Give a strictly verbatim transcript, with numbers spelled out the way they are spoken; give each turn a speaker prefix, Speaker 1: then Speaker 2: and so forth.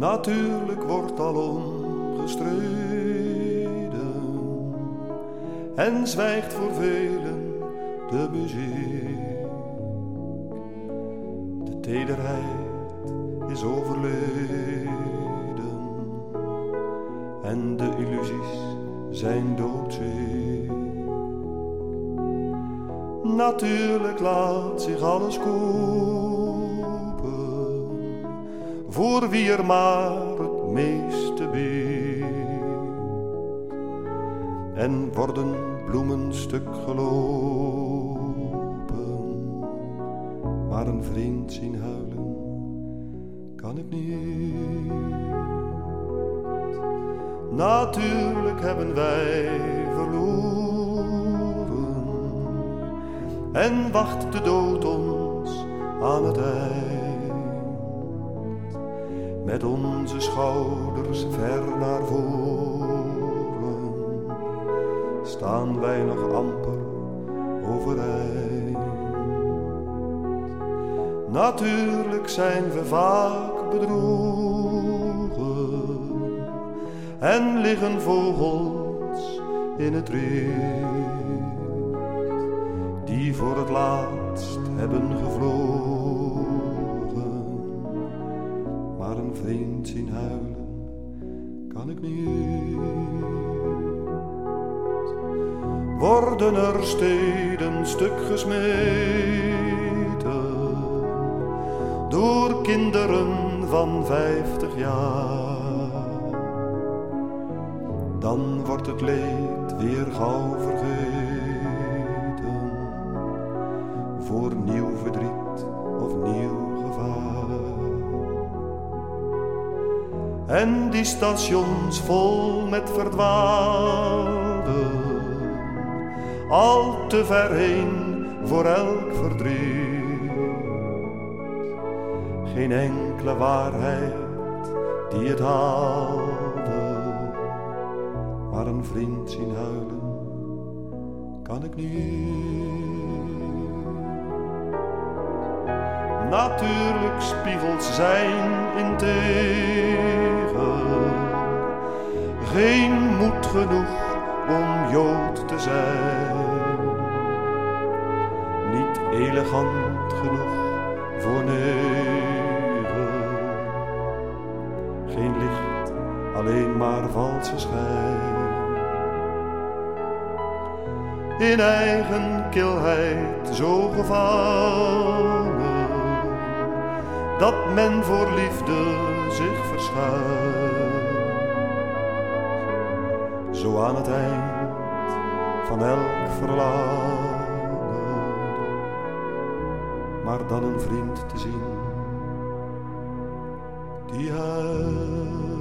Speaker 1: Natuurlijk wordt alom gestreden en zwijgt voor velen de muziek. De tederheid is overleden en de illusies zijn doodziek. Natuurlijk laat zich alles kopen voor wie er maar het meeste biedt. En worden bloemen stuk gelopen, maar een vriend zien huilen kan ik niet. Natuurlijk hebben wij verloren en wacht de dood ons aan het eind. Met onze schouders ver naar voren staan wij nog amper overeind. Natuurlijk zijn we vaak bedrogen en liggen vogels in het riet die voor het laatst hebben gevlogen, maar een vriend zien huilen kan ik niet. Worden er steden stuk gesmeten door kinderen van vijftig jaar, dan wordt het leed weer gauw vergeten voor nieuw verdriet of nieuw gevaar. En die stations vol met verdwaalden, al te ver heen voor elk verdriet. Geen enkele waarheid die het haalde, maar een vriend zien huilen kan ik niet. Natuurlijk spiegels zijn integer geen moed genoeg om Jood te zijn, niet elegant genoeg voor neger, geen licht, alleen maar valse schijn. In eigen kilheid zo gevangen dat men voor liefde zich verschuilt. Zo aan het eind van elk verlangen, maar dan een vriend te zien die huilt.